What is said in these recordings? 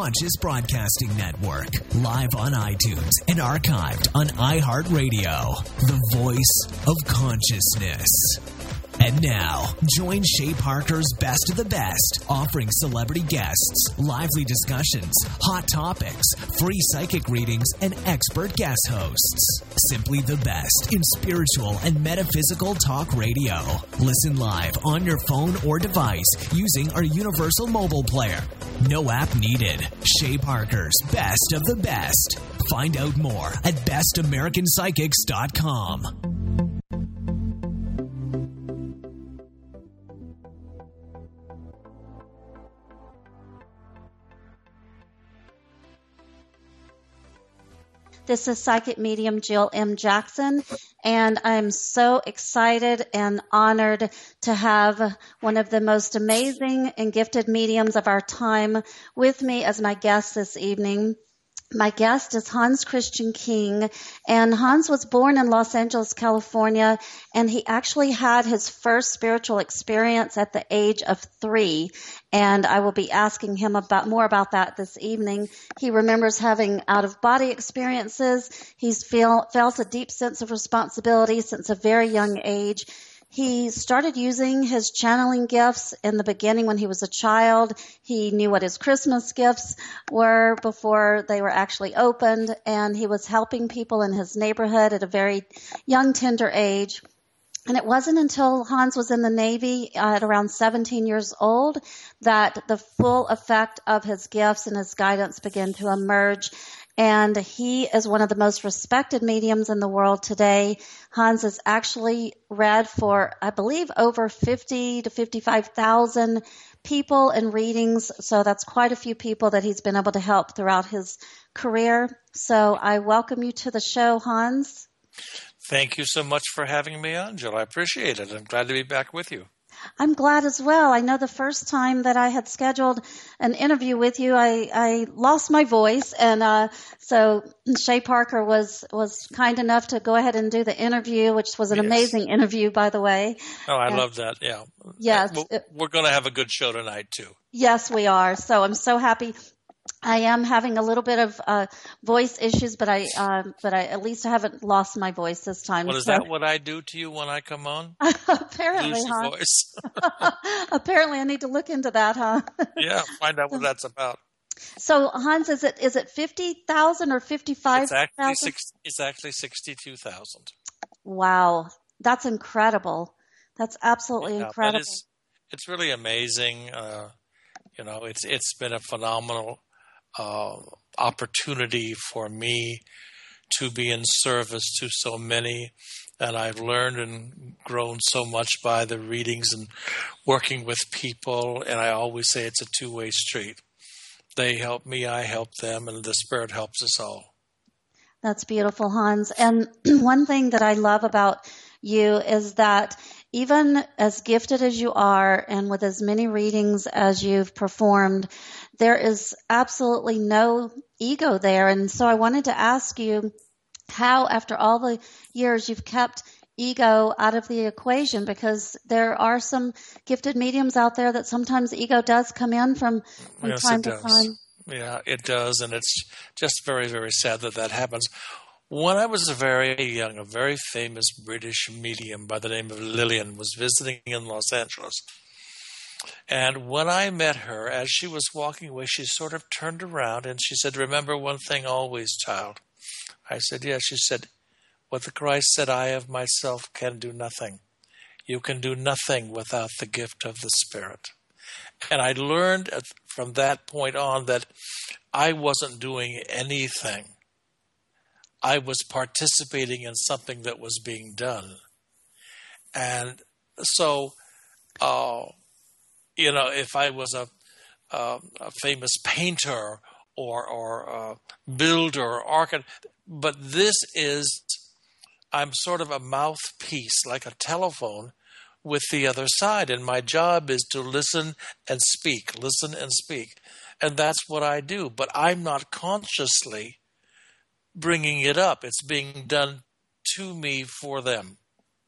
Conscious Broadcasting Network. Live on iTunes and archived on iHeartRadio. The voice of consciousness. And now, join Shay Parker's Best of the Best, offering celebrity guests, lively discussions, hot topics, free psychic readings, and expert guest hosts. Simply the best in spiritual and metaphysical talk radio. Listen live on your phone or device using our universal mobile player. No app needed. Shay Parker's Best of the Best. Find out more at bestamericanpsychics.com. This is Psychic Medium Jill M. Jackson, and I'm so excited and honored to have one of the most amazing and gifted mediums of our time with me as my guest this evening. My guest is Hans Christian King, and Hans was born in Los Angeles, California, and he actually had his first spiritual experience at the age of 3, and I will be asking him more about that this evening. He remembers having out-of-body experiences. He's felt a deep sense of responsibility since a very young age. He started using his channeling gifts in the beginning when he was a child. He knew what his Christmas gifts were before they were actually opened, and he was helping people in his neighborhood at a very young, tender age. And it wasn't until Hans was in the Navy at around 17 years old that the full effect of his gifts and his guidance began to emerge. And he is one of the most respected mediums in the world today. Hans is actually read for, I believe, over 50 to 55,000 people in readings. So that's quite a few people that he's been able to help throughout his career. So I welcome you to the show, Hans. Thank you so much for having me on, Jill. I appreciate it. I'm glad to be back with you. I'm glad as well. I know the first time that I had scheduled an interview with you, I lost my voice, and so Shay Parker was kind enough to go ahead and do the interview, which was an amazing interview, by the way. Oh, I love that. Yeah. Yes. We're going to have a good show tonight, too. Yes, we are. So I'm so happy. I am having a little bit of voice issues, but I at least I haven't lost my voice this time. Well, is that what I do to you when I come on? Apparently, lose your huh? voice. Apparently, I need to look into that, huh? Yeah, find out what that's about. So, Hans, is it 50,000 or 55,000? It's actually 62,000. Wow, that's incredible. That's absolutely incredible. It's really amazing. It's been a phenomenal opportunity for me to be in service to so many, and I've learned and grown so much by the readings and working with people, and I always say it's a two-way street. They help me, I help them, and the Spirit helps us all. That's beautiful, Hans. And one thing that I love about you is that even as gifted as you are and with as many readings as you've performed, there is absolutely no ego there. And so I wanted to ask you how, after all the years, you've kept ego out of the equation, because there are some gifted mediums out there that sometimes ego does come in from time to time. Yeah, it does. And it's just very, very sad that happens. When I was very young, a very famous British medium by the name of Lillian was visiting in Los Angeles. And when I met her, as she was walking away, she sort of turned around and she said, "Remember one thing always, child." I said, "Yes." She said, "What the Christ said, I of myself can do nothing. You can do nothing without the gift of the Spirit." And I learned from that point on that I wasn't doing anything. I was participating in something that was being done. And so, if I was a famous painter or builder, architect, but I'm sort of a mouthpiece, like a telephone, with the other side. And my job is to listen and speak. And that's what I do. But I'm not consciously bringing it up. It's being done to me for them.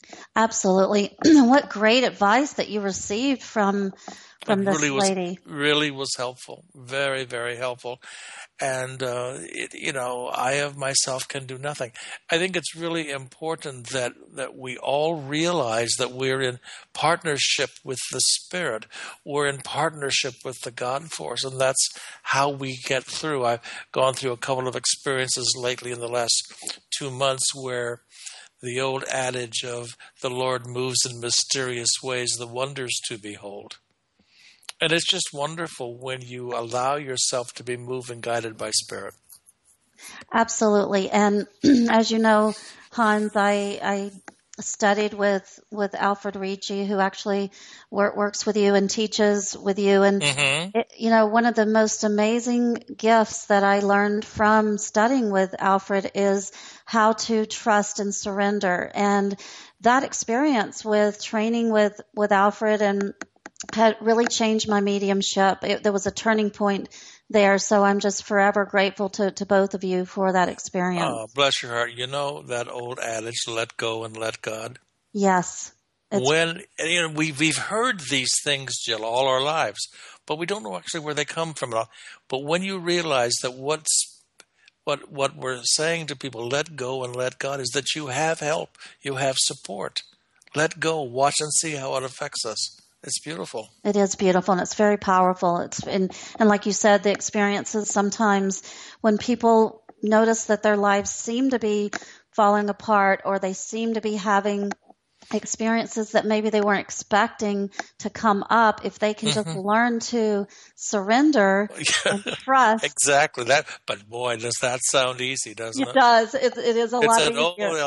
Absolutely. What great advice that you received from this lady. Really was helpful. Very, very helpful. And, I of myself can do nothing. I think it's really important that we all realize that we're in partnership with the Spirit. We're in partnership with the God force, and that's how we get through. I've gone through a couple of experiences lately in the last 2 months where the old adage of the Lord moves in mysterious ways, the wonders to behold. And it's just wonderful when you allow yourself to be moved and guided by Spirit. Absolutely. And as you know, Hans, I studied with Alfred Ricci, who actually works with you and teaches with you. And, one of the most amazing gifts that I learned from studying with Alfred is how to trust and surrender. And that experience with training with Alfred and had really changed my mediumship. There was a turning point there, so I'm just forever grateful to both of you for that experience. Oh, bless your heart. You know that old adage, let go and let God? Yes. We've heard these things, Jill, all our lives, but we don't know actually where they come from at all. But when you realize that what we're saying to people, let go and let God, is that you have help, you have support. Let go, watch and see how it affects us. It's beautiful. It is beautiful, and it's very powerful. And like you said, the experiences sometimes when people notice that their lives seem to be falling apart, or they seem to be having experiences that maybe they weren't expecting to come up, if they can just learn to surrender and trust. Exactly that. But boy, does that sound easy, doesn't it? It does. It is a lot easier.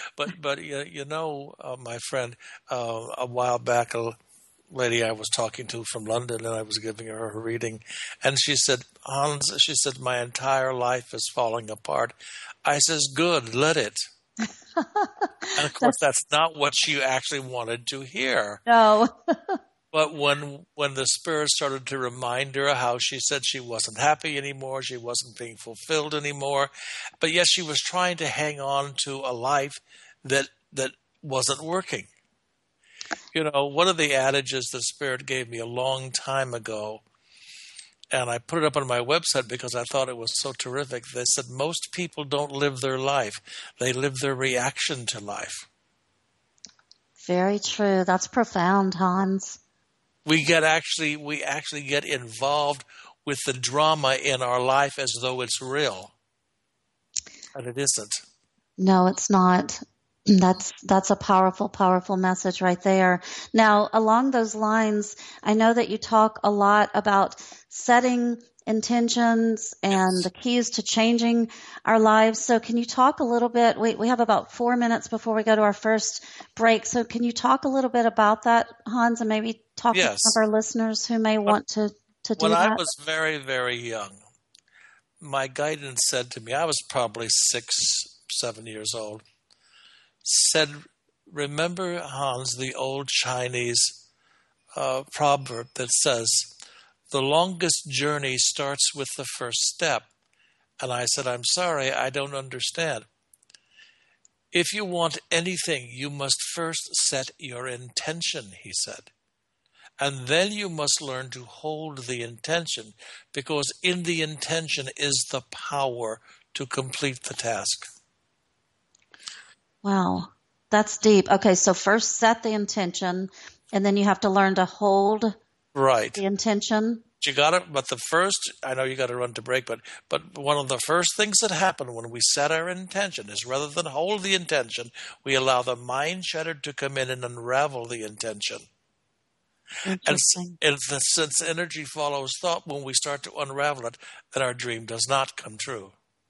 My friend, a while back, lady I was talking to from London, and I was giving her a reading, and she said, Hans, my entire life is falling apart. I says, good, let it. And of course, that's not what she actually wanted to hear. No. But when the Spirit started to remind her how she said she wasn't happy anymore, she wasn't being fulfilled anymore, but yet she was trying to hang on to a life that wasn't working. One of the adages the Spirit gave me a long time ago, and I put it up on my website because I thought it was so terrific. They said, most people don't live their life. They live their reaction to life. Very true. That's profound, Hans. We actually get involved with the drama in our life as though it's real. And it isn't. No, it's not. That's a powerful, powerful message right there. Now, along those lines, I know that you talk a lot about setting intentions and the keys to changing our lives. So can you talk a little bit? We have about 4 minutes before we go to our first break. So can you talk a little bit about that, Hans, and maybe talk to some of our listeners who may want to do that? When I was very, very young, my guidance said to me, I was probably 6, 7 years old, said, remember, Hans, the old Chinese proverb that says, the longest journey starts with the first step. And I said, I'm sorry, I don't understand. If you want anything, you must first set your intention, he said. And then you must learn to hold the intention, because in the intention is the power to complete the task. Wow, that's deep. Okay, so first set the intention, and then you have to learn to hold the intention. But the first, I know you got to run to break, but one of the first things that happen when we set our intention is, rather than hold the intention, we allow the mind chatter to come in and unravel the intention. And since energy follows thought, when we start to unravel it, then our dream does not come true.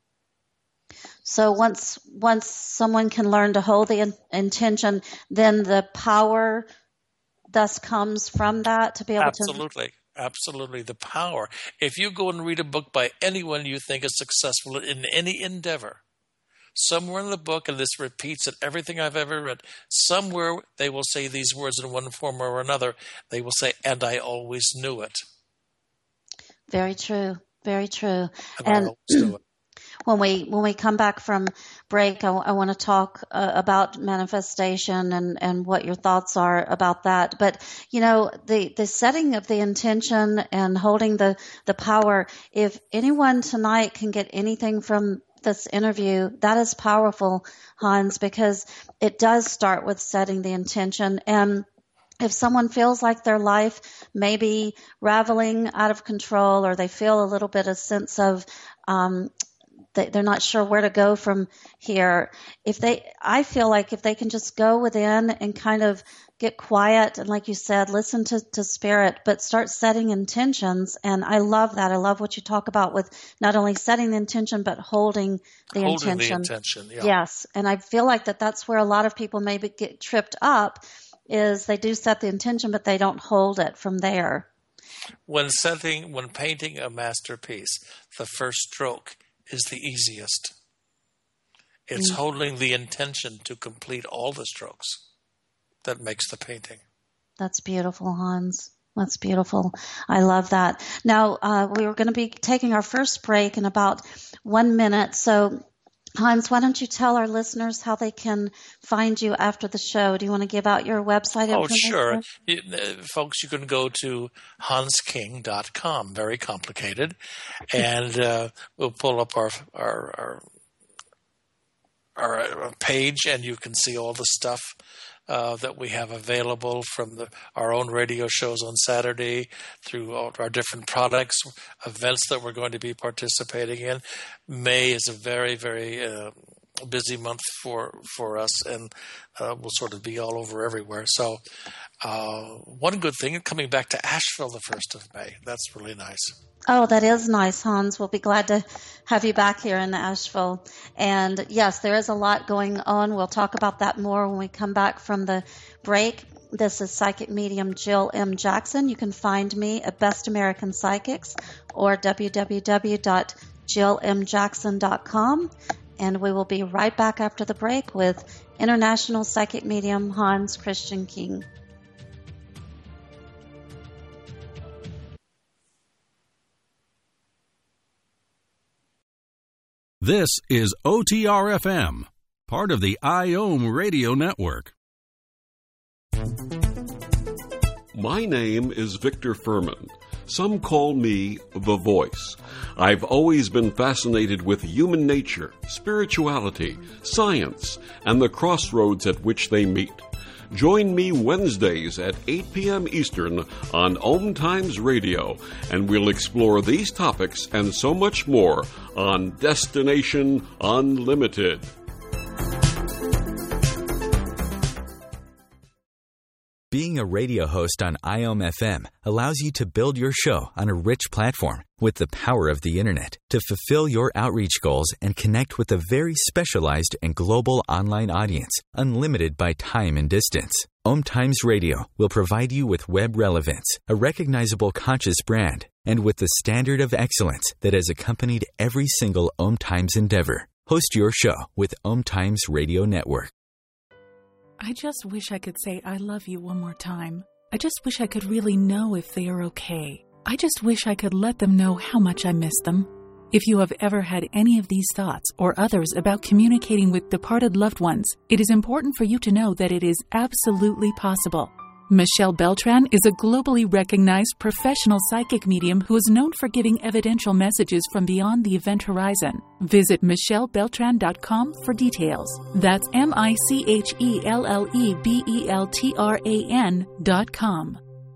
So once someone can learn to hold the intention, then the power thus comes from that to be able to... Absolutely, the power. If you go and read a book by anyone you think is successful in any endeavor, somewhere in the book, and this repeats in everything I've ever read, somewhere they will say these words in one form or another. They will say, and I always knew it. Very true. Very true. And I always knew it. when we come back from break, I want to talk about manifestation and what your thoughts are about that. But the setting of the intention and holding the power. If anyone tonight can get anything from this interview, that is powerful, Hans, because it does start with setting the intention. And if someone feels like their life may be raveling out of control, or they feel a little bit of sense of they're not sure where to go from here, I feel like if they can just go within and kind of get quiet and, like you said, listen to spirit, but start setting intentions. And I love that. I love what you talk about with not only setting the intention, but holding the intention. Yeah. Yes. And I feel like that's where a lot of people maybe get tripped up, is they do set the intention, but they don't hold it from there. When painting a masterpiece, the first stroke is the easiest. It's holding the intention to complete all the strokes that makes the painting. That's beautiful, Hans. That's beautiful. I love that. Now, we were going to be taking our first break in about 1 minute. So, Hans, why don't you tell our listeners how they can find you after the show? Do you want to give out your website information? Oh, sure. Folks, you can go to hansking.com. Very complicated. And we'll pull up our page, and you can see all the stuff that we have available, from our own radio shows on Saturday through all our different products, events that we're going to be participating in. May is a very, very busy month for us, and we'll sort of be all over everywhere. So one good thing, coming back to Asheville the 1st of May. That's really nice. Oh, that is nice, Hans. We'll be glad to have you back here in Asheville. And yes, there is a lot going on. We'll talk about that more when we come back from the break. This is psychic medium Jill M. Jackson. You can find me at Best American Psychics or www.jillmjackson.com. And we will be right back after the break with international psychic medium Hans Christian King. This is OTR-FM, part of the IOM radio network. My name is Victor Furman. Some call me The Voice. I've always been fascinated with human nature, spirituality, science, and the crossroads at which they meet. Join me Wednesdays at 8 p.m. Eastern on Om Times Radio, and we'll explore these topics and so much more on Destination Unlimited. Being a radio host on IOM FM allows you to build your show on a rich platform with the power of the Internet to fulfill your outreach goals and connect with a very specialized and global online audience, unlimited by time and distance. Om Times Radio will provide you with web relevance, a recognizable conscious brand, and with the standard of excellence that has accompanied every single Om Times endeavor. Host your show with Om Times Radio Network. I just wish I could say I love you one more time. I just wish I could really know if they are okay. I just wish I could let them know how much I miss them. If you have ever had any of these thoughts or others about communicating with departed loved ones, it is important for you to know that it is absolutely possible. Michelle Beltran is a globally recognized professional psychic medium who is known for giving evidential messages from beyond the event horizon. Visit michellebeltran.com for details. That's MICHELLEBELTRAN.com.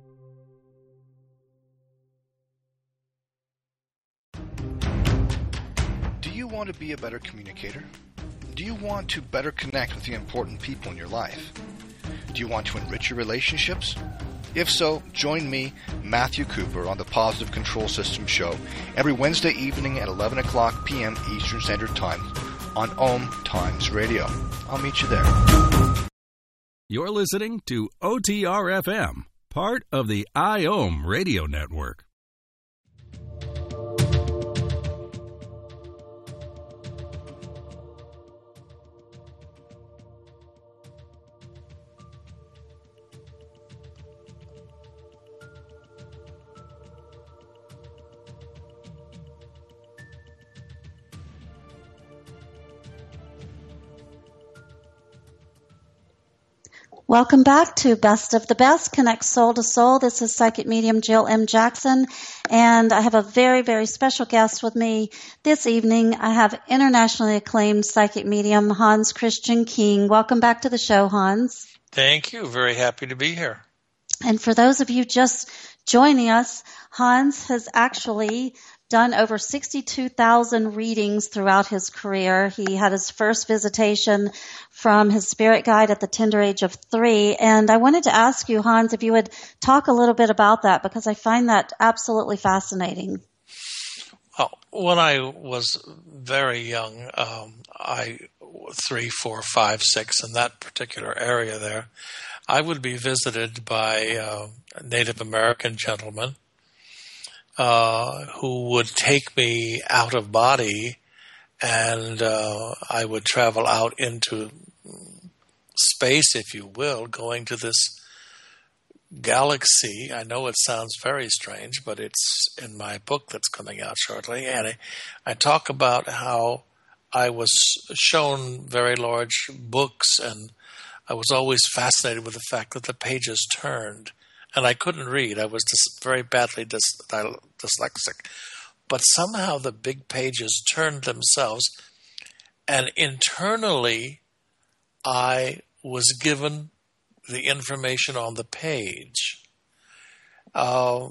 Do you want to be a better communicator? Do you want to better connect with the important people in your life? Do you want to enrich your relationships? If so, join me, Matthew Cooper, on the Positive Control System Show every Wednesday evening at 11 o'clock p.m. Eastern Standard Time on Om Times Radio. I'll meet you there. You're listening to OTR-FM, part of the IOM radio network. Welcome back to Best of the Best, Connect Soul to Soul. This is Psychic Medium Jill M. Jackson, and I have a very, very special guest with me this evening. I have internationally acclaimed psychic medium Hans Christian King. Welcome back to the show, Hans. Thank you. Very happy to be here. And for those of you just joining us, Hans has actually done over 62,000 readings throughout his career. He had his first visitation from his spirit guide at the tender age of 3. And I wanted to ask you, Hans, if you would talk a little bit about that, because I find that absolutely fascinating. Well, when I was very young, 3, 4, 5, 6, in that particular area there, I would be visited by Native American gentlemen who would take me out of body, and I would travel out into space, if you will, going to this galaxy. I know it sounds very strange, but it's in my book that's coming out shortly, and I talk about how I was shown very large books, and I was always fascinated with the fact that the pages turned. And I couldn't read. I was very badly dyslexic. But somehow the big pages turned themselves, and internally I was given the information on the page. I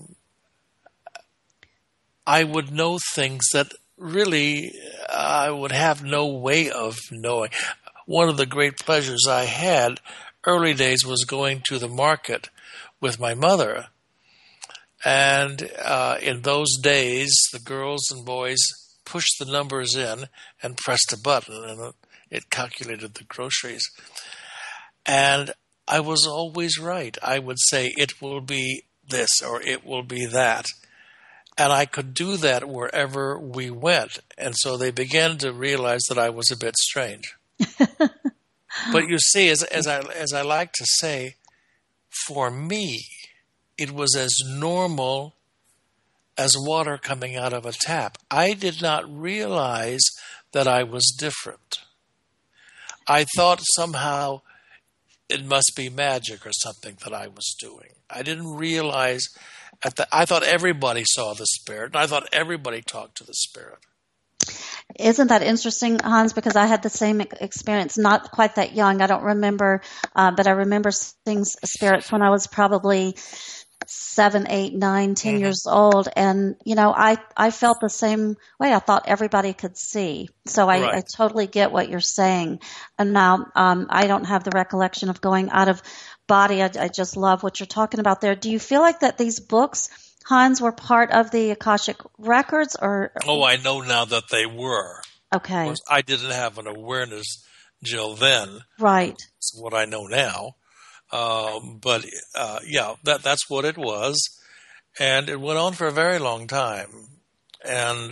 would know things that really I would have no way of knowing. One of the great pleasures I had early days was going to the market with my mother. And in those days, the girls and boys pushed the numbers in and pressed a button, and it calculated the groceries. And I was always right. I would say, it will be this or it will be that. And I could do that wherever we went. And so they began to realize that I was a bit strange. But you see, as I like to say, for me, it was as normal as water coming out of a tap. I did not realize that I was different. I thought somehow it must be magic or something that I was doing. I didn't realize I thought everybody saw the spirit, and I thought everybody talked to the spirit. Isn't that interesting, Hans? Because I had the same experience, not quite that young. I don't remember, but I remember seeing spirits when I was probably 7, 8, 9, 10 years old. And, I felt the same way. I thought everybody could see. So I totally get what you're saying. And now I don't have the recollection of going out of body. I just love what you're talking about there. Do you feel like that these books, Hans, were part of the Akashic Records? Or Oh, I know now that they were. Okay. Of course, I didn't have an awareness, Jill, then. Right. It's what I know now. But that's what it was. And it went on for a very long time. And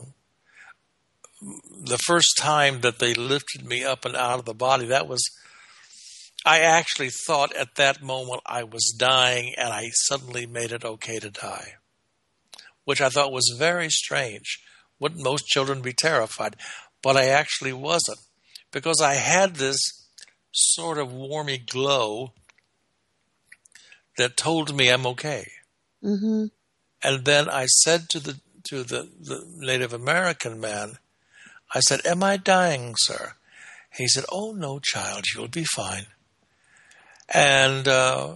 the first time that they lifted me up and out of the body, I actually thought at that moment I was dying, and I suddenly made it okay to die, which I thought was very strange. Wouldn't most children be terrified? But I actually wasn't, because I had this sort of warmy glow that told me I'm okay. Mm-hmm. And then I said to the Native American man, I said, "Am I dying, sir?" He said, "Oh, no, child, you'll be fine." And the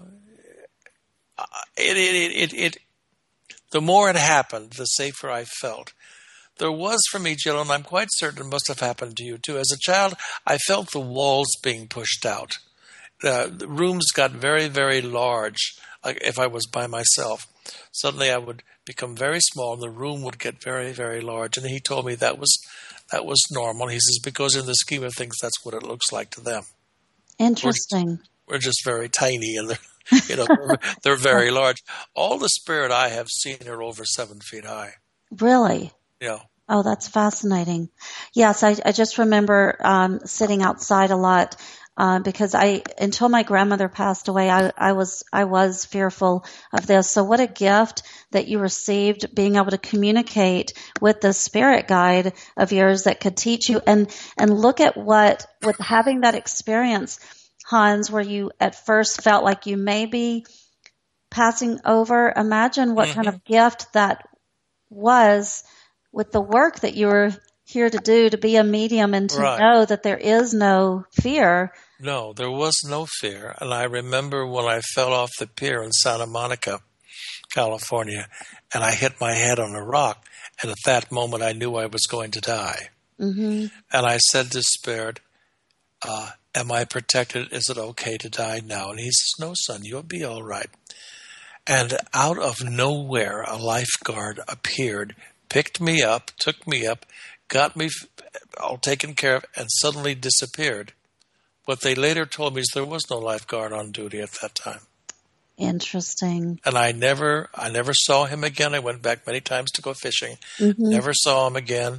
more it happened, the safer I felt. There was for me, Jill, and I'm quite certain it must have happened to you too. As a child, I felt the walls being pushed out. The rooms got very, very large. Like if I was by myself, suddenly I would become very small, and the room would get very, very large. And he told me that was normal. He says, because in the scheme of things, that's what it looks like to them. Interesting. We're just very tiny, and they're very large. All the spirit I have seen are over 7 feet high. Really? Yeah. Oh, that's fascinating. Yes, I just remember sitting outside a lot because until my grandmother passed away, I was fearful of this. So what a gift that you received, being able to communicate with the spirit guide of yours that could teach you, and look at with having that experience, Hans, where you at first felt like you may be passing over. Imagine what kind of gift that was with the work that you were here to do, to be a medium and to know that there is no fear. No, there was no fear. And I remember when I fell off the pier in Santa Monica, California, and I hit my head on a rock. And at that moment, I knew I was going to die. Mm-hmm. And I said to Spirit, am I protected? Is it okay to die now? And he says, no, son, you'll be all right. And out of nowhere, a lifeguard appeared, picked me up, took me up, got me all taken care of, and suddenly disappeared. What they later told me is there was no lifeguard on duty at that time. Interesting. And I never saw him again. I went back many times to go fishing. Mm-hmm. Never saw him again.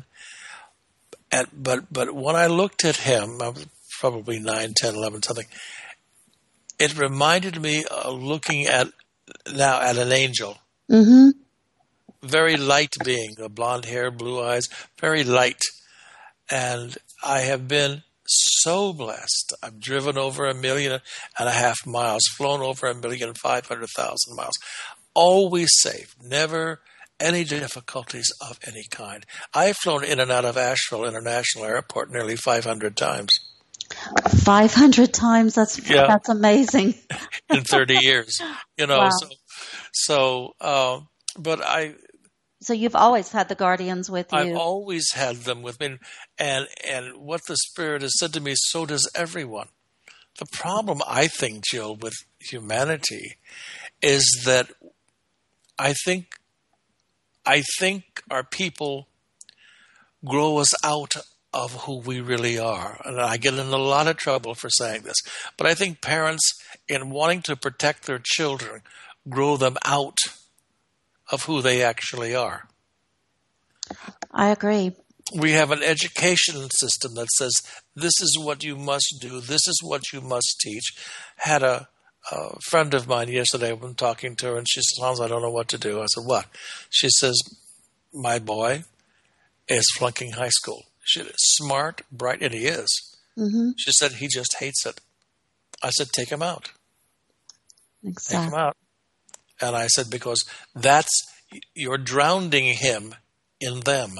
But when I looked at him, I was probably 9, 10, 11, something, it reminded me of looking at an angel. Mm-hmm. Very light being, blonde hair, blue eyes, very light. And I have been so blessed. I've driven over 1.5 million miles, flown over 1,500,000 miles. Always safe, never any difficulties of any kind. I've flown in and out of Asheville International Airport nearly 500 times. 500 times? That's amazing. In 30 years. Wow. So you've always had the guardians with you. I've always had them with me. And what the Spirit has said to me, so does everyone. The problem, I think, Jill, with humanity is that I think our people grow us out of who we really are. And I get in a lot of trouble for saying this. But I think parents, in wanting to protect their children, grow them out of who they actually are. I agree. We have an education system that says, this is what you must do, this is what you must teach. Had a friend of mine yesterday, when talking to her, and she said, Hans, I don't know what to do. I said, what? She says, my boy is flunking high school. She said, smart, bright, and he is. Mm-hmm. She said, he just hates it. I said, take him out. Exactly. Take him out. And I said, because you're drowning him in them.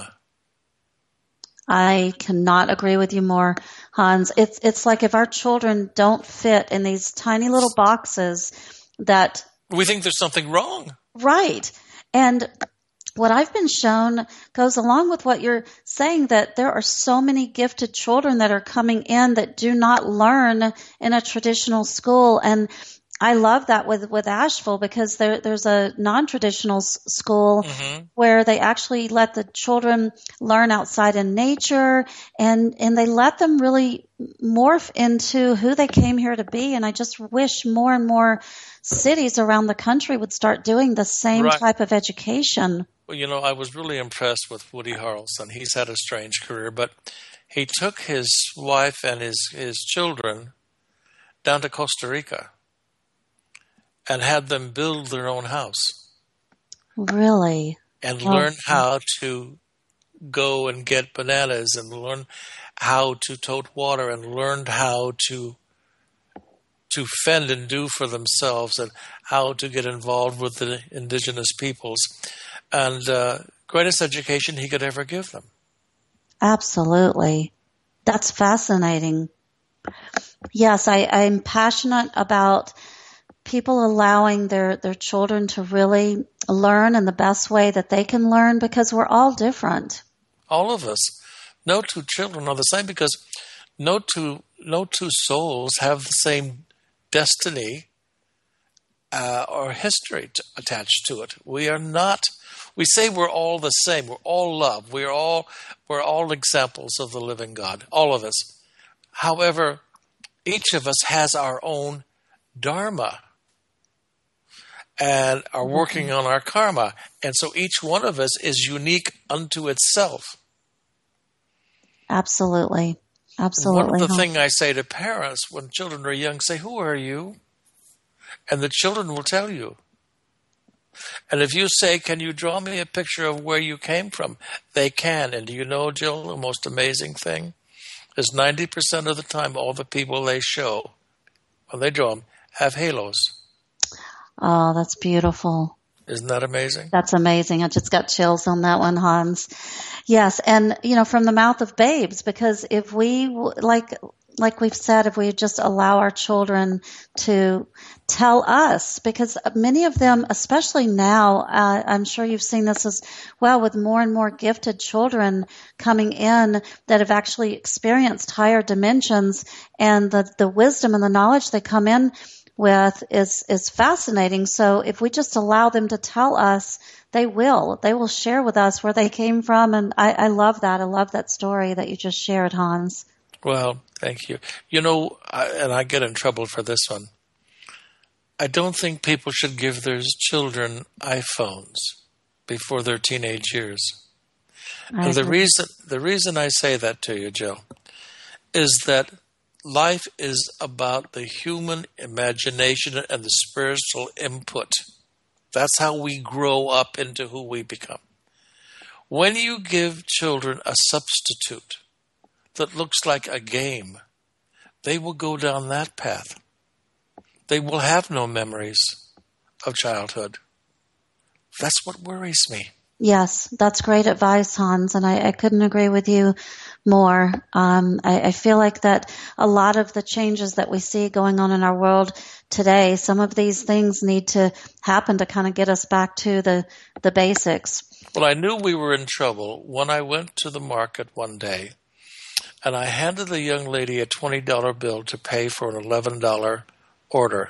I cannot agree with you more, Hans. It's like if our children don't fit in these tiny little boxes that... we think there's something wrong. Right. And what I've been shown goes along with what you're saying, that there are so many gifted children that are coming in that do not learn in a traditional school. And I love that with Asheville, because there's a non-traditional school where they actually let the children learn outside in nature, and they let them really morph into who they came here to be. And I just wish more and more cities around the country would start doing the same type of education. Well, I was really impressed with Woody Harrelson. He's had a strange career, but he took his wife and his children down to Costa Rica and had them build their own house. Really? And learn how to go and get bananas, and learn how to tote water, and learned how to fend and do for themselves, and how to get involved with the indigenous peoples. And greatest education he could ever give them. Absolutely. That's fascinating. Yes, I'm passionate about people allowing their children to really learn in the best way that they can learn, because we're all different. All of us. No two children are the same, because no two souls have the same destiny or history attached to it. We are not. We say we're all the same. We're all love. We're all examples of the living God. All of us. However, each of us has our own dharma and are working on our karma. And so each one of us is unique unto itself. Absolutely. Absolutely. One of the things I say to parents when children are young, say, who are you? And the children will tell you. And if you say, can you draw me a picture of where you came from? They can. And do you know, Jill, the most amazing thing is 90% of the time, all the people they show when they draw them, have halos. Oh, that's beautiful. Isn't that amazing? That's amazing. I just got chills on that one, Hans. Yes, and, from the mouth of babes, because if we, like we've said, if we just allow our children to tell us, because many of them, especially now, I'm sure you've seen this as well with more and more gifted children coming in that have actually experienced higher dimensions, and the wisdom and the knowledge they come in with is fascinating. So if we just allow them to tell us, they will share with us where they came from. And I love that. I love that story that you just shared, Hans. Well, thank you. And I get in trouble for this one. I don't think people should give their children iPhones before their teenage years. And the reason I say that to you, Jill, is that life is about the human imagination and the spiritual input. That's how we grow up into who we become. When you give children a substitute that looks like a game, they will go down that path. They will have no memories of childhood. That's what worries me. Yes, that's great advice, Hans, and I couldn't agree with you more. I feel like that a lot of the changes that we see going on in our world today, some of these things need to happen to kind of get us back to the basics. Well, I knew we were in trouble when I went to the market one day, and I handed the young lady a $20 bill to pay for an $11 order,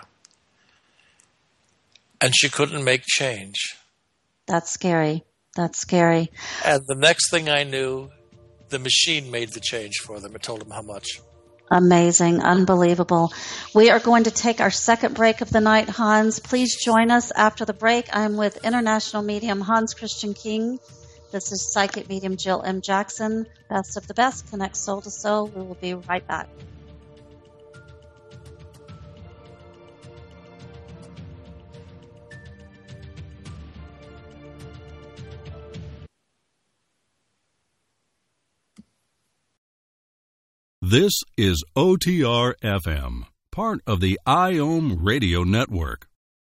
and she couldn't make change. That's scary. That's scary. And the next thing I knew, the machine made the change for them. It told them how much. Amazing. Unbelievable. We are going to take our second break of the night, Hans. Please join us after the break. I'm with international medium Hans Christian King. This is psychic medium Jill M. Jackson. Best of the best. Connect soul to soul. We will be right back. This is OTR FM, part of the IOM Radio Network.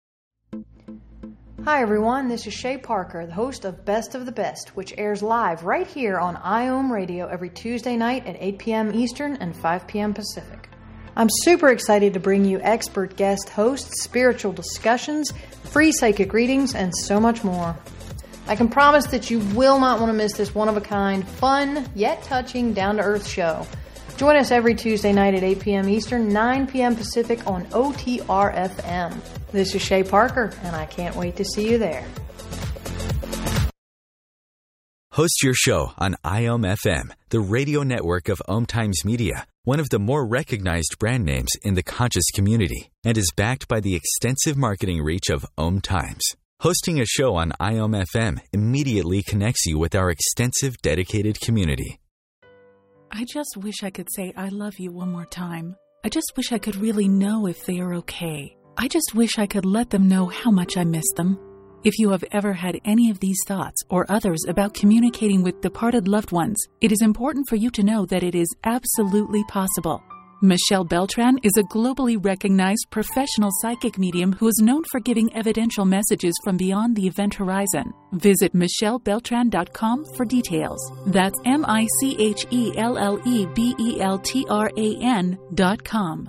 Hi everyone, this is Shay Parker, the host of Best of the Best, which airs live right here on IOM Radio every Tuesday night at 8 p.m. Eastern and 5 p.m. Pacific. I'm super excited to bring you expert guest hosts, spiritual discussions, free psychic readings, and so much more. I can promise that you will not want to miss this one-of-a-kind, fun, yet touching, down-to-earth show. Join us every Tuesday night at 8 p.m. Eastern, 9 p.m. Pacific on OTR FM. This is Shay Parker, and I can't wait to see you there. Host your show on IOM FM, the radio network of Om Times Media, one of the more recognized brand names in the conscious community, and is backed by the extensive marketing reach of Om Times. Hosting a show on IOM FM immediately connects you with our extensive dedicated community. I just wish I could say I love you one more time. I just wish I could really know if they are okay. I just wish I could let them know how much I miss them. If you have ever had any of these thoughts or others about communicating with departed loved ones, it is important for you to know that it is absolutely possible. Michelle Beltran is a globally recognized professional psychic medium who is known for giving evidential messages from beyond the event horizon. Visit michellebeltran.com for details. That's MICHELLEBELTRAN.com.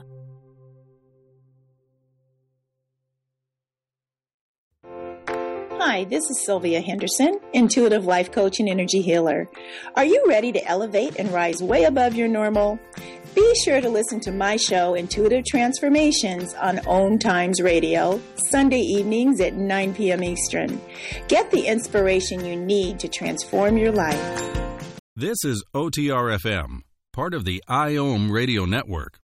Hi, this is Sylvia Henderson, intuitive life coach and energy healer. Are you ready to elevate and rise way above your normal? Be sure to listen to my show, Intuitive Transformations, on Om Times Radio, Sunday evenings at 9 p.m. Eastern. Get the inspiration you need to transform your life. This is OTR FM, part of the IOM Radio Network.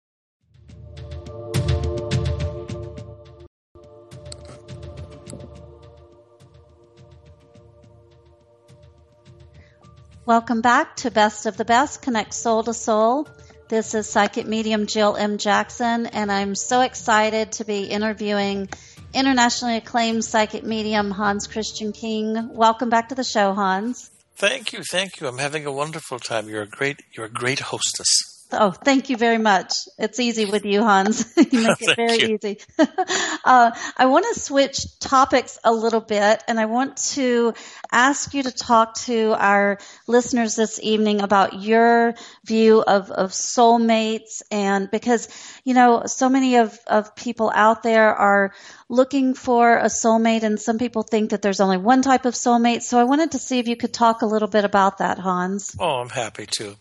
Welcome back to Best of the Best, Connect Soul to Soul. This is psychic medium Jill M. Jackson, and I'm so excited to be interviewing internationally acclaimed psychic medium Hans Christian King. Welcome back to the show, Hans. Thank you. I'm having a wonderful time. You're a great hostess. Oh, thank you very much. It's easy with you, Hans. You make it very easy. I want to switch topics a little bit, and I want to ask you to talk to our listeners this evening about your view of soulmates, and because, so many of people out there are looking for a soulmate, and some people think that there's only one type of soulmate. So I wanted to see if you could talk a little bit about that, Hans. Oh, I'm happy to.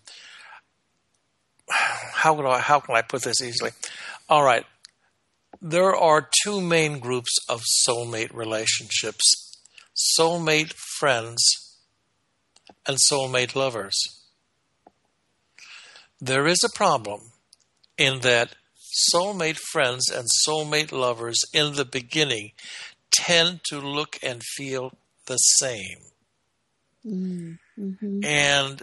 How can I put this easily? All right. There are two main groups of soulmate relationships: soulmate friends and soulmate lovers. There is a problem in that soulmate friends and soulmate lovers in the beginning tend to look and feel the same. Mm-hmm. And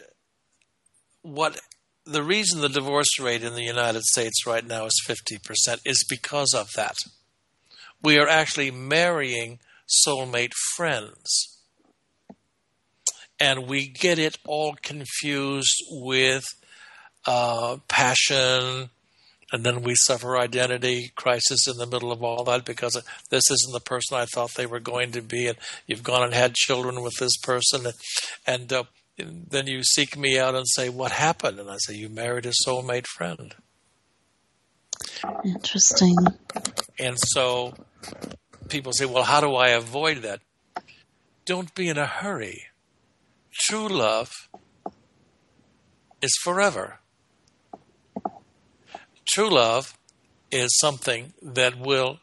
the reason the divorce rate in the United States right now is 50% is because of that. We are actually marrying soulmate friends. And we get it all confused with passion, and then we suffer identity crisis in the middle of all that because this isn't the person I thought they were going to be, and you've gone and had children with this person, and then you seek me out and say, what happened? And I say, you married a soulmate friend. Interesting. And so people say, well, how do I avoid that? Don't be in a hurry. True love is forever. True love is something that will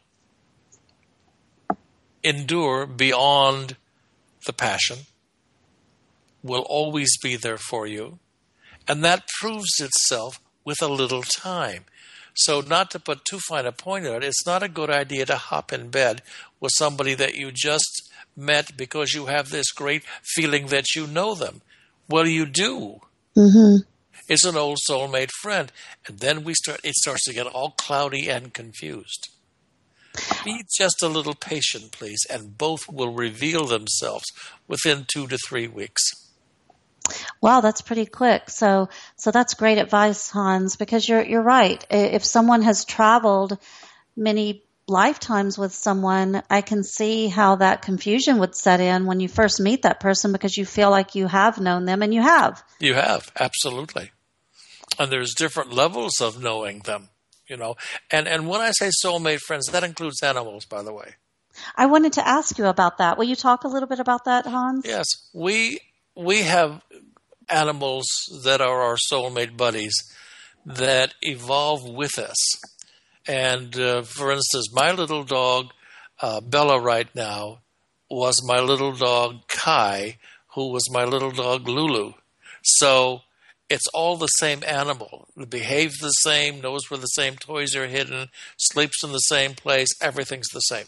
endure beyond the passion, will always be there for you, and that proves itself with a little time. So not to put too fine a point on it, it's not a good idea to hop in bed with somebody that you just met because you have this great feeling that you know them. Well, you do. Mm-hmm. It's an old soulmate friend. And then it starts to get all cloudy and confused. Be just a little patient, please, and both will reveal themselves within 2 to 3 weeks. Wow, that's pretty quick. So that's great advice, Hans, because you're right. If someone has traveled many lifetimes with someone, I can see how that confusion would set in when you first meet that person because you feel like you have known them, and you have. You have, absolutely. And there's different levels of knowing them, And when I say soulmate friends, that includes animals, by the way. I wanted to ask you about that. Will you talk a little bit about that, Hans? Yes. We have animals that are our soulmate buddies that evolve with us. And for instance, my little dog, Bella right now, was my little dog, Kai, who was my little dog, Lulu. So it's all the same animal. It behaves the same, knows where the same toys are hidden, sleeps in the same place. Everything's the same.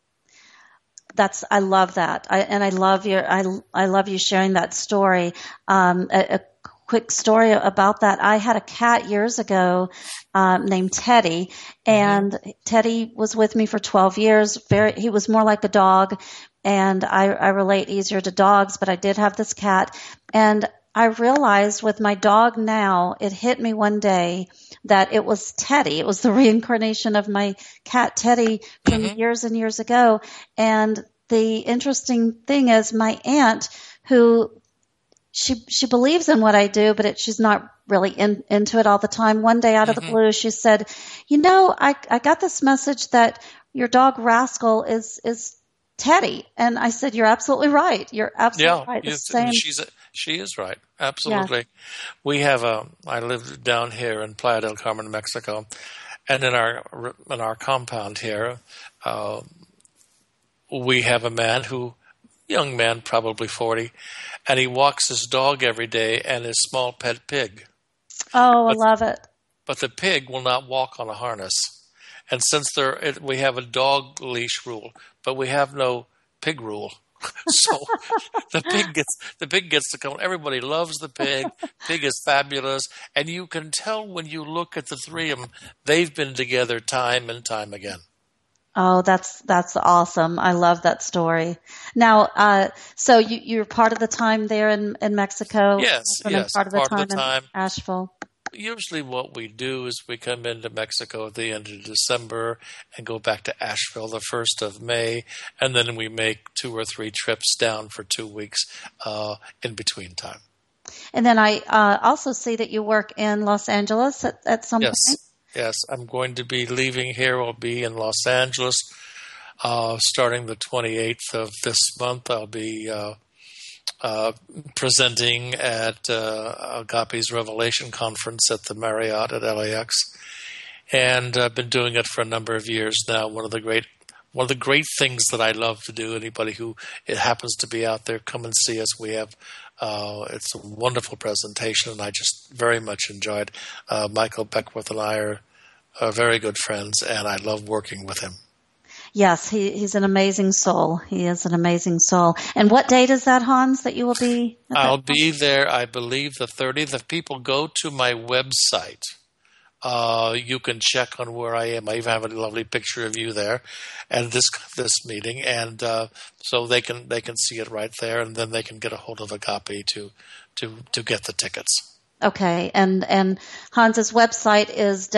I love that. I love you sharing that story. A quick story about that. I had a cat years ago, named Teddy, and Teddy was with me for 12 years. He was more like a dog, and I relate easier to dogs, but I did have this cat, and I realized with my dog now, it hit me one day that it was Teddy. It was the reincarnation of my cat Teddy from years and years ago. And the interesting thing is my aunt, who she believes in what I do, but she's not really into it all the time. One day out of the blue, she said, I got this message that your dog Rascal is Teddy. And I said, you're absolutely right. You're absolutely right. She is right. Absolutely. Yeah. We have I live down here in Playa del Carmen, Mexico, and in our compound here, we have a young man, probably 40, and he walks his dog every day and his small pet pig. Oh, I love it. But the pig will not walk on a harness. And since we have a dog leash rule, but we have no pig rule. So the pig gets to come. Everybody loves the pig. Pig is fabulous. And you can tell when you look at the three of them, they've been together time and time again. Oh, that's awesome. I love that story. Now, so you're part of the time there in Mexico? Yes. Part of the time in Asheville? usually what we do is we come into Mexico at the end of December and go back to Asheville the 1st of May, and then we make 2 or 3 trips down for 2 weeks in between time. And then I also see that you work in Los Angeles at some point. Yes, I'm going to be leaving here. I'll be in Los Angeles starting the 28th of this month. I'll be presenting at Agape's Revelation Conference at the Marriott at LAX, and I've been doing it for a number of years now. One of the great things that I love to do. Anybody who it happens to be out there, come and see us. We have it's a wonderful presentation, and I just very much enjoyed. Michael Beckworth and I are very good friends, and I love working with him. Yes, he's an amazing soul. He is an amazing soul. And what date is that, Hans, that you will be? I'll be there, I believe, the 30th. If people go to my website, you can check on where I am. I even have a lovely picture of you there, and this meeting, and so they can see it right there, and then they can get a hold of Agape to get the tickets. Okay, and Hans's website is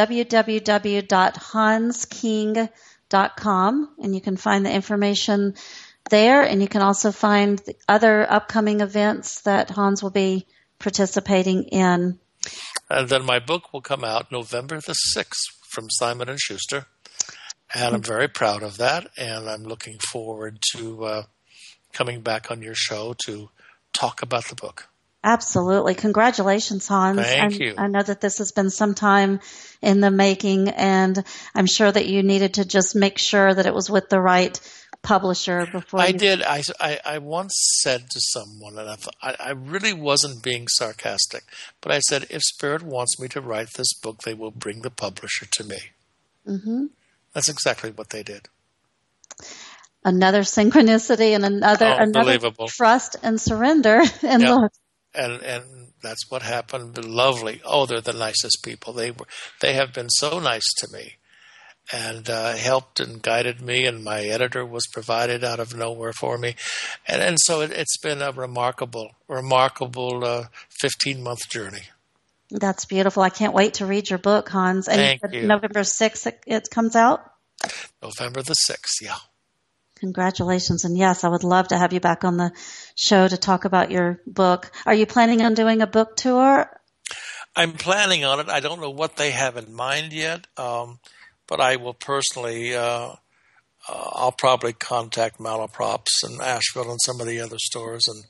www.hansking.com, and you can find the information there, and you can also find the other upcoming events that Hans will be participating in. And then my book will come out November the 6th from Simon & Schuster, and I'm very proud of that, and I'm looking forward to coming back on your show to talk about the book. Absolutely. Congratulations, Hans. Thank you. I know that this has been some time in the making, and I'm sure that you needed to just make sure that it was with the right publisher before I did. I once said to someone, and I really wasn't being sarcastic, but I said, if Spirit wants me to write this book, they will bring the publisher to me. Mm-hmm. That's exactly what they did. Another synchronicity and another trust and surrender. And look. And that's what happened. Lovely. Oh, they're the nicest people. They have been so nice to me, and helped and guided me. And my editor was provided out of nowhere for me, and so it's been a remarkable 15-month journey. That's beautiful. I can't wait to read your book, Hans. And Thank you. November 6th it comes out. November the 6th. Yeah. Congratulations. And yes, I would love to have you back on the show to talk about your book. Are you planning on doing a book tour? I'm planning on it. I don't know what they have in mind yet, but I will personally, I'll probably contact Malaprops and Asheville and some of the other stores and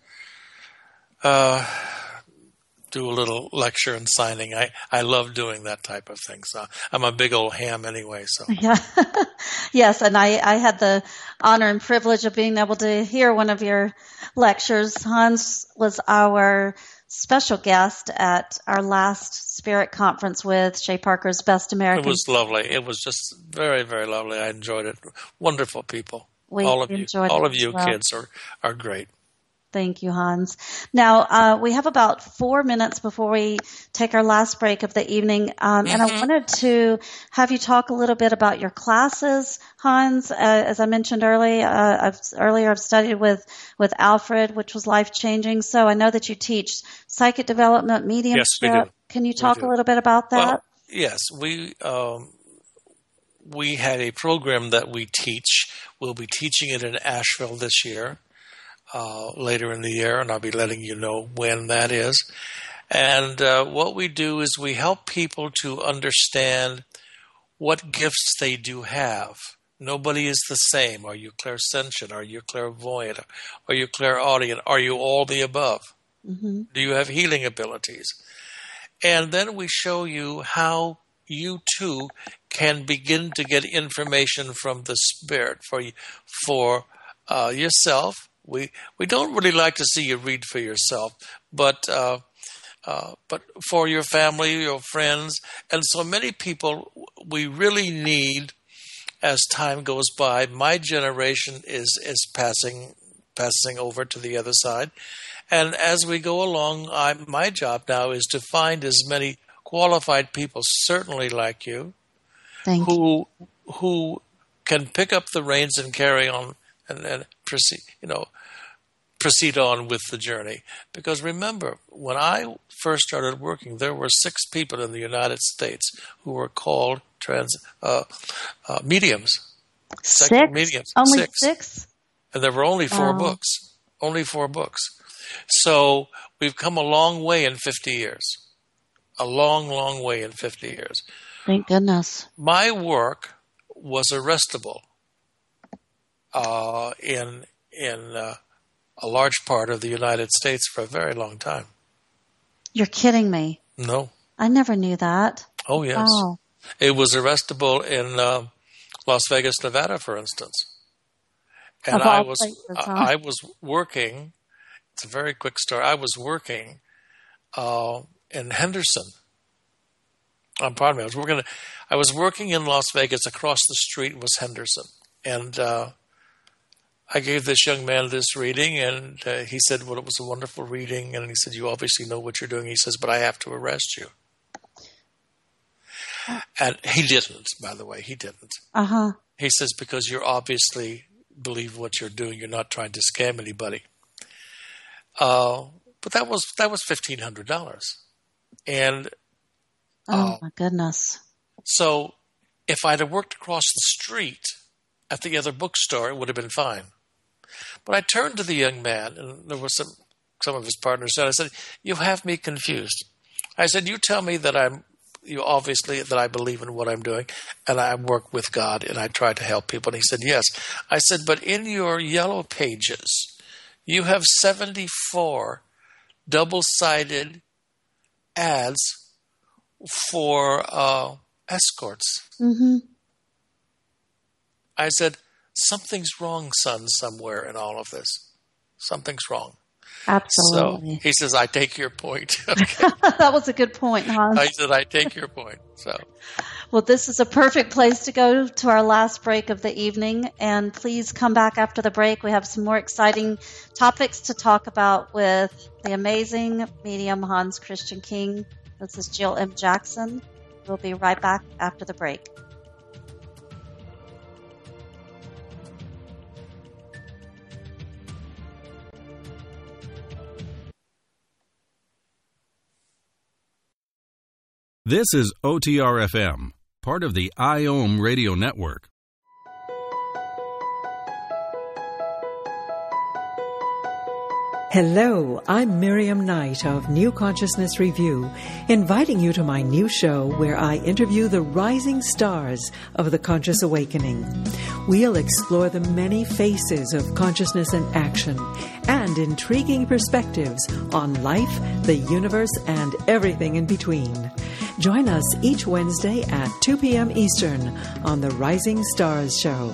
do a little lecture and signing. I love doing that type of thing. So I'm a big old ham anyway. So yeah, yes. And I had the honor and privilege of being able to hear one of your lectures. Hans was our special guest at our last Spirit conference with Shay Parker's Best American. It was lovely. It was just very, very lovely. I enjoyed it. Wonderful people. All of you kids are great. Thank you, Hans. Now, we have about 4 minutes before we take our last break of the evening, and I wanted to have you talk a little bit about your classes, Hans. As I mentioned earlier, I've studied with Alfred, which was life-changing, so I know that you teach psychic development, mediumship. Yes, we do. Can you talk a little bit about that? Well, yes, we have a program that we teach. We'll be teaching it in Asheville this year. Later in the year, and I'll be letting you know when that is. And what we do is we help people to understand what gifts they do have. Nobody is the same. Are you clairsentient? Are you clairvoyant? Are you clairaudient? Are you all the above? Mm-hmm. Do you have healing abilities? And then we show you how you too can begin to get information from the Spirit for yourself. We don't really like to see you read for yourself, but for your family, your friends, and so many people we really need as time goes by. My generation is passing over to the other side, and as we go along, my job now is to find as many qualified people, certainly like you, who can pick up the reins and carry on and proceed, proceed on with the journey. Because remember, when I first started working, there were 6 people in the United States who were called mediums. 6? Mediums. Only 6? And there were only 4 books. Only 4 books. So we've come a long way in 50 years. A long, long way in 50 years. Thank goodness. My work was arrestable in a large part of the United States for a very long time. You're kidding me. No. I never knew that. Oh, yes. Wow. It was arrestable in Las Vegas, Nevada, for instance. And I was working, it's a very quick story, I was working in Henderson. Pardon me, I was working in Las Vegas. Across the street was Henderson. And I gave this young man this reading, and he said, well, it was a wonderful reading. And he said, you obviously know what you're doing. He says, but I have to arrest you. And he didn't, by the way. He didn't. Uh-huh. He says, because you obviously believe what you're doing. You're not trying to scam anybody. But that was $1,500. And oh, my goodness. So if I'd have worked across the street at the other bookstore, it would have been fine. But I turned to the young man, and there were some of his partners, and I said, you have me confused. I said, you tell me that obviously that I believe in what I'm doing, and I work with God, and I try to help people. And he said, yes. I said, but in your yellow pages, you have 74 double-sided ads for escorts. Mm-hmm. I said, something's wrong, son, somewhere in all of this. Something's wrong. Absolutely. So he says, I take your point. Okay. That was a good point, Hans. I said, I take your point. Well, this is a perfect place to go to our last break of the evening. And please come back after the break. We have some more exciting topics to talk about with the amazing medium Hans Christian King. This is Jill M. Jackson. We'll be right back after the break. This is OTR-FM, part of the IOM radio network. Hello, I'm Miriam Knight of New Consciousness Review, inviting you to my new show where I interview the rising stars of the conscious awakening. We'll explore the many faces of consciousness in action and intriguing perspectives on life, the universe, and everything in between. Join us each Wednesday at 2 p.m. Eastern on the Rising Stars Show.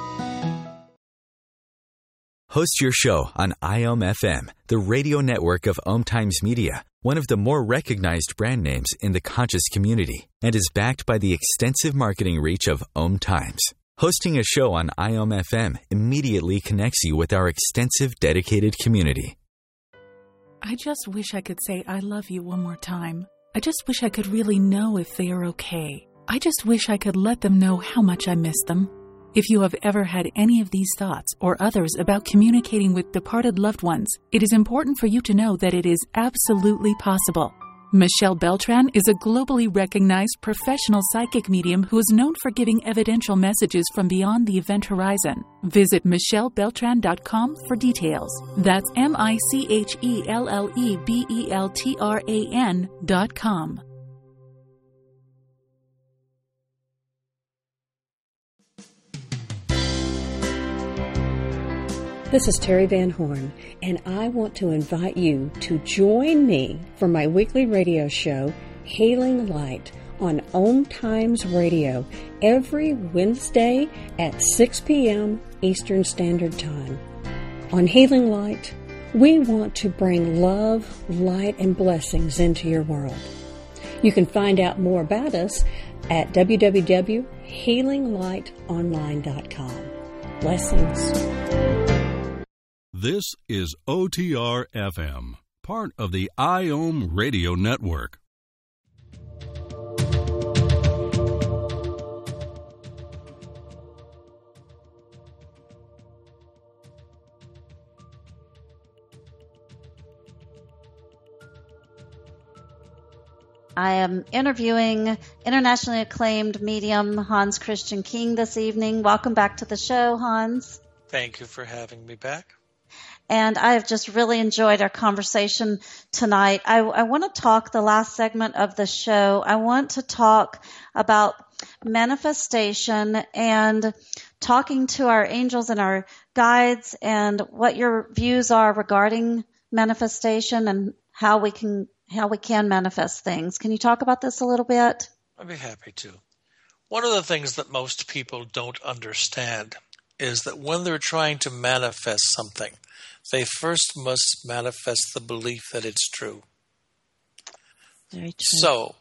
Host your show on IOM FM, the radio network of Om Times Media, one of the more recognized brand names in the conscious community, and is backed by the extensive marketing reach of Om Times. Hosting a show on IOM FM immediately connects you with our extensive dedicated community. I just wish I could say I love you one more time. I just wish I could really know if they are okay. I just wish I could let them know how much I miss them. If you have ever had any of these thoughts or others about communicating with departed loved ones, it is important for you to know that it is absolutely possible. Michelle Beltran is a globally recognized professional psychic medium who is known for giving evidential messages from beyond the event horizon. Visit michellebeltran.com for details. That's MICHELLEBELTRAN.com. This is Terry Van Horn, and I want to invite you to join me for my weekly radio show, Hailing Light, on Om Times Radio, every Wednesday at 6 p.m. Eastern Standard Time. On Hailing Light, we want to bring love, light, and blessings into your world. You can find out more about us at www.healinglightonline.com. Blessings. This is OTR-FM, part of the IOM radio network. I am interviewing internationally acclaimed medium Hans Christian King this evening. Welcome back to the show, Hans. Thank you for having me back. And I have just really enjoyed our conversation tonight. I want to talk the last segment of the show. I want to talk about manifestation and talking to our angels and our guides and what your views are regarding manifestation and how we can manifest things. Can you talk about this a little bit? I'd be happy to. One of the things that most people don't understand is that when they're trying to manifest something, they first must manifest the belief that it's true. Very true. So,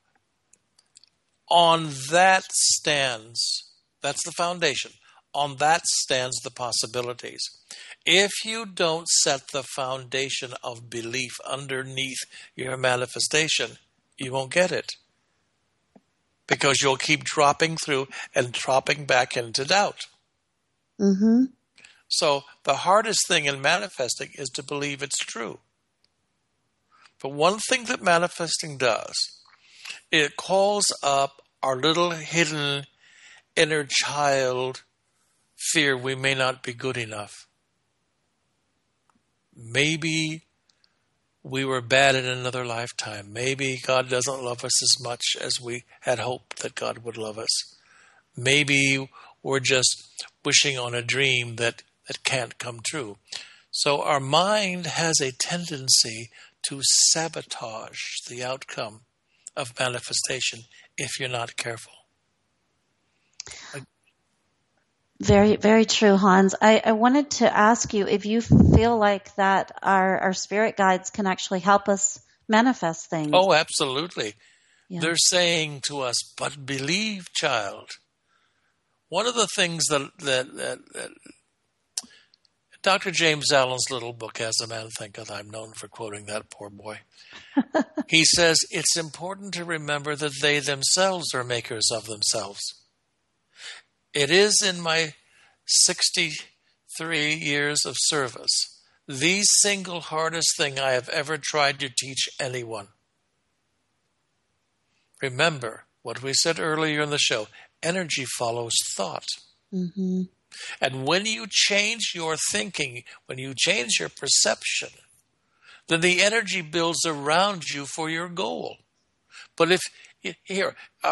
on that stands, that's the foundation. On that stands the possibilities. If you don't set the foundation of belief underneath your manifestation, you won't get it. Because you'll keep dropping through and dropping back into doubt. Mm-hmm. So the hardest thing in manifesting is to believe it's true. But one thing that manifesting does, it calls up our little hidden inner child fear we may not be good enough. Maybe we were bad in another lifetime. Maybe God doesn't love us as much as we had hoped that God would love us. Maybe we're just wishing on a dream that can't come true. So our mind has a tendency to sabotage the outcome of manifestation if you're not careful. Very, very true, Hans. I wanted to ask you if you feel like that our spirit guides can actually help us manifest things. Oh, absolutely. Yeah. They're saying to us, but believe, child. One of the things that Dr. James Allen's little book, As a Man Thinketh, I'm known for quoting that poor boy. He says, it's important to remember that they themselves are makers of themselves. It is in my 63 years of service the single hardest thing I have ever tried to teach anyone. Remember what we said earlier in the show, energy follows thought. Mm-hmm. And when you change your thinking, when you change your perception, then the energy builds around you for your goal. But if, you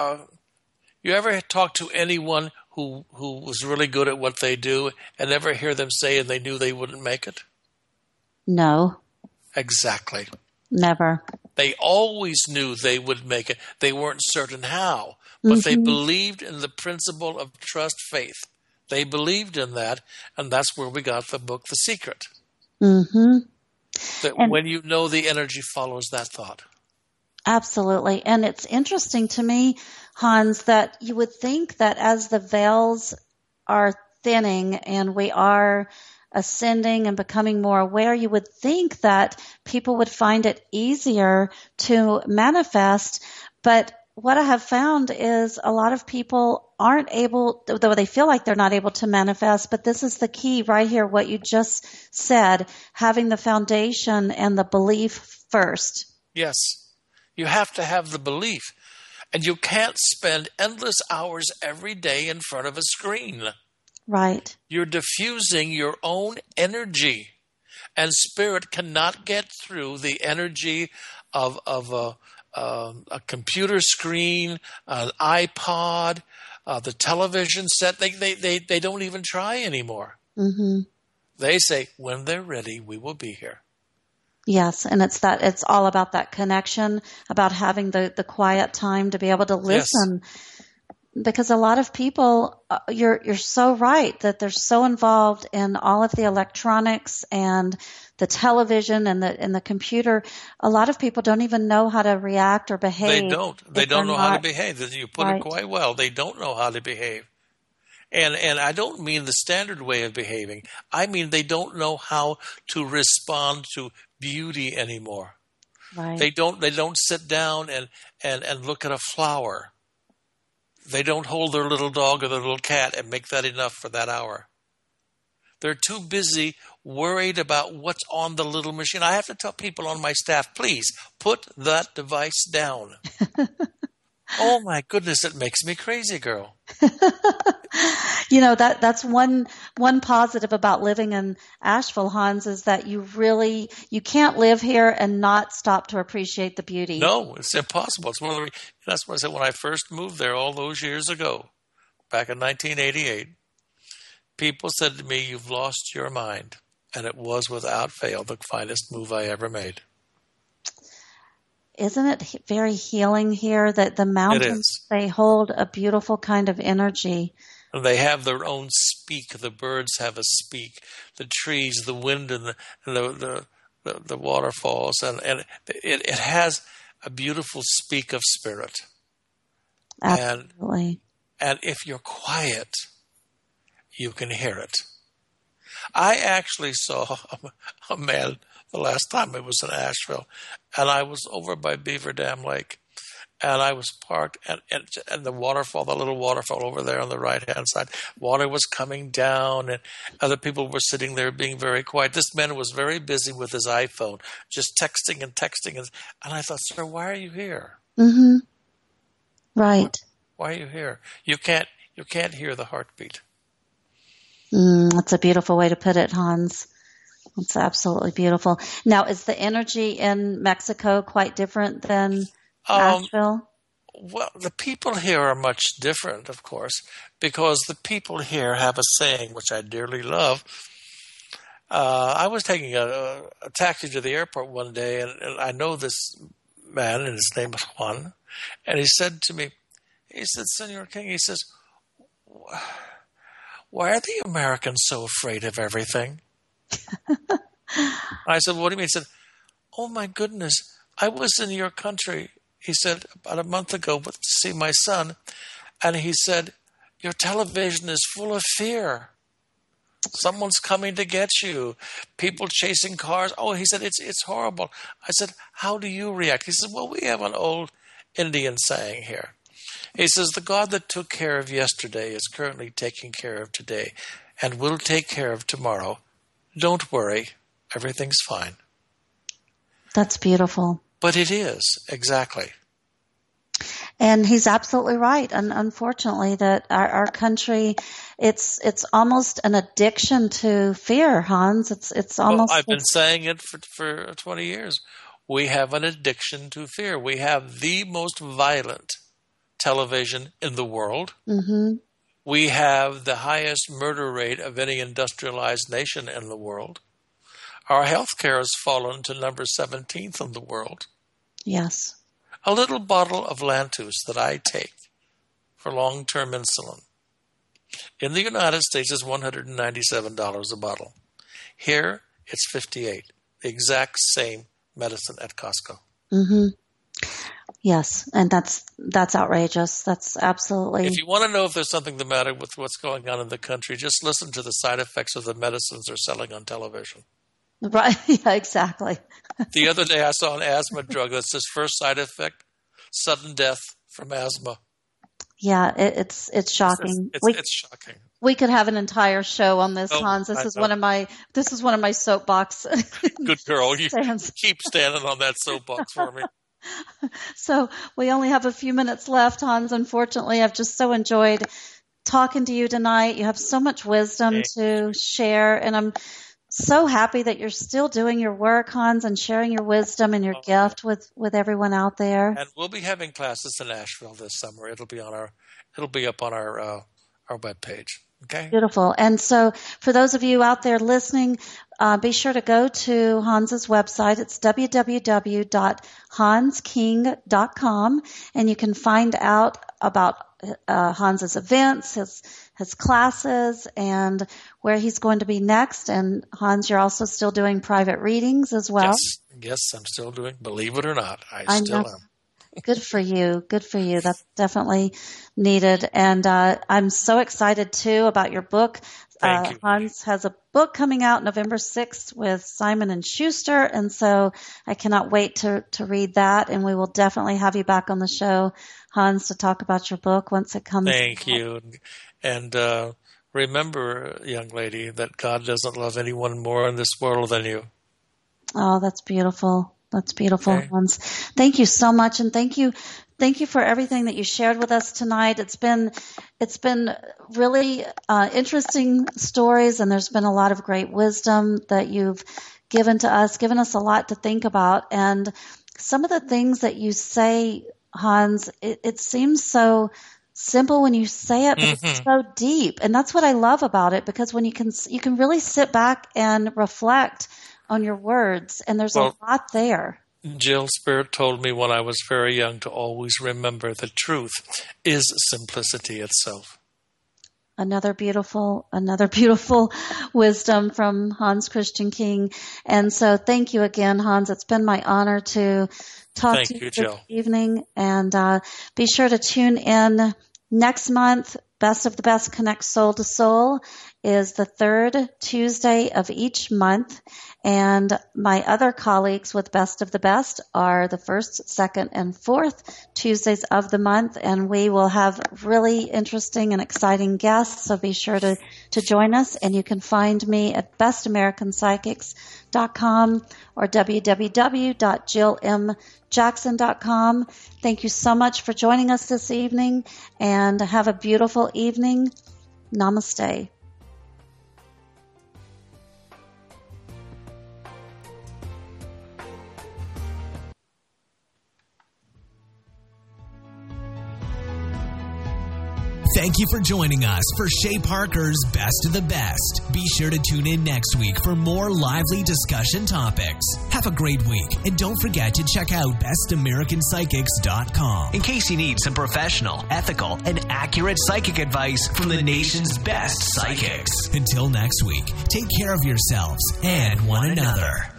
ever talk to anyone who was really good at what they do and ever hear them say and they knew they wouldn't make it? No. Exactly. Never. They always knew they would make it. They weren't certain how, but they believed in the principle of trust, faith. They believed in that, and that's where we got the book, The Secret. Mm-hmm. That when you know, the energy follows that thought. Absolutely. And it's interesting to me, Hans, that you would think that as the veils are thinning and we are ascending and becoming more aware, you would think that people would find it easier to manifest. But what I have found is a lot of people aren't able, though they feel like they're not able to manifest, but this is the key right here, what you just said, having the foundation and the belief first. Yes, you have to have the belief. And you can't spend endless hours every day in front of a screen. Right. You're diffusing your own energy. And spirit cannot get through the energy of a computer screen, an iPod, the television set. They don't even try anymore. Mm-hmm. They say, when they're ready, we will be here. Yes, and it's all about that connection, about having the quiet time to be able to listen. Yes. Because a lot of people, you're so right that they're so involved in all of the electronics and the television and the computer. A lot of people don't even know how to react or behave. They don't know how to behave. You put it quite well. They don't know how to behave. And I don't mean the standard way of behaving. I mean they don't know how to respond to beauty anymore. Right. They don't sit down and look at a flower. They don't hold their little dog or their little cat and make that enough for that hour. They're too busy worried about what's on the little machine. I have to tell people on my staff, please put that device down. Oh my goodness, it makes me crazy, girl. That's one positive about living in Asheville, Hans, is that you can't live here and not stop to appreciate the beauty. No, it's impossible. That's what I said when I first moved there all those years ago, back in 1988. People said to me, "You've lost your mind," and it was without fail the finest move I ever made. Isn't it very healing here that the mountains, they hold a beautiful kind of energy? And they have their own speak. The birds have a speak. The trees, the wind, and the waterfalls, and it has a beautiful speak of spirit. Absolutely. And if you're quiet, you can hear it. I actually saw a man the last time I was in Asheville, and I was over by Beaver Dam Lake, and I was parked, and the waterfall, the little waterfall over there on the right-hand side, water was coming down, and other people were sitting there being very quiet. This man was very busy with his iPhone, just texting, and I thought, sir, why are you here? Mm-hmm. Right. Why are you here? You can't hear the heartbeat. That's a beautiful way to put it, Hans. It's absolutely beautiful. Now, is the energy in Mexico quite different than Asheville? Well, the people here are much different, of course, because the people here have a saying, which I dearly love. I was taking a taxi to the airport one day, and I know this man, and his name is Juan, and he said to me, he said, Senor King, he says, why are the Americans so afraid of everything? I said, what do you mean? He said, oh my goodness, I was in your country, he said, about a month ago to see my son, and he said, your television is full of fear. Someone's coming to get you. People chasing cars. Oh, he said, it's horrible. I said, how do you react? He said, well, we have an old Indian saying here. He says, the God that took care of yesterday is currently taking care of today and will take care of tomorrow. Don't worry. Everything's fine. That's beautiful. But it is, exactly. And he's absolutely right. And unfortunately, that our country, it's almost an addiction to fear, Hans. It's almost. Well, I've been saying it for 20 years. We have an addiction to fear. We have the most violent television in the world. Mm-hmm. We have the highest murder rate of any industrialized nation in the world. Our healthcare has fallen to number 17th in the world. Yes. A little bottle of Lantus that I take for long-term insulin in the United States is $197 a bottle. Here, it's $58. The exact same medicine at Costco. Mm-hmm. Yes, and that's outrageous. That's absolutely. If you want to know if there's something the matter with what's going on in the country, just listen to the side effects of the medicines they're selling on television. Right, yeah, exactly. The other day I saw an asthma drug that says first side effect, sudden death from asthma. Yeah, it's shocking. It's shocking. We could have an entire show on this, Hans. This is one of my soapbox. Good girl. You stands. Keep standing on that soapbox for me. So we only have a few minutes left, Hans. Unfortunately, I've just so enjoyed talking to you tonight. You have so much wisdom to share, and I'm so happy that you're still doing your work, Hans, and sharing your wisdom and your gift with everyone out there. And we'll be having classes in Asheville this summer. It'll be up on our webpage. Okay. Beautiful. And so for those of you out there listening, be sure to go to Hans's website. It's www.hansking.com, and you can find out about Hans's events, his classes, and where he's going to be next. And Hans, you're also still doing private readings as well? Yes, I'm still doing, believe it or not, I still am. Good for you. Good for you. That's definitely needed. And I'm so excited, too, about your book. Thank you. Hans has a book coming out November 6th with Simon & Schuster, and so I cannot wait to read that. And we will definitely have you back on the show, Hans, to talk about your book once it comes out. Thank you. And remember, young lady, that God doesn't love anyone more in this world than you. Oh, that's beautiful. That's beautiful, Okay. Hans. Thank you so much, and thank you for everything that you shared with us tonight. It's been really interesting stories, and there's been a lot of great wisdom that you've given us a lot to think about. And some of the things that you say, Hans, it seems so simple when you say it, but it's so deep. And that's what I love about it, because when you can really sit back and reflect on your words, and there's a lot there. Jill, Spirit told me when I was very young to always remember that truth is simplicity itself. Another beautiful wisdom from Hans Christian King. And so thank you again, Hans. It's been my honor to talk to you this evening. And be sure to tune in next month. Best of the Best Connect Soul to Soul is the third Tuesday of each month. And my other colleagues with Best of the Best are the first, second, and fourth Tuesdays of the month. And we will have really interesting and exciting guests. So be sure to join us. And you can find me at bestamericanpsychics.com or www.jillmjackson.com. Thank you so much for joining us this evening, and have a beautiful evening. Namaste. Thank you for joining us for Shay Parker's Best of the Best. Be sure to tune in next week for more lively discussion topics. Have a great week, and don't forget to check out bestamericanpsychics.com in case you need some professional, ethical, and accurate psychic advice from the nation's best psychics. Until next week, take care of yourselves and one another.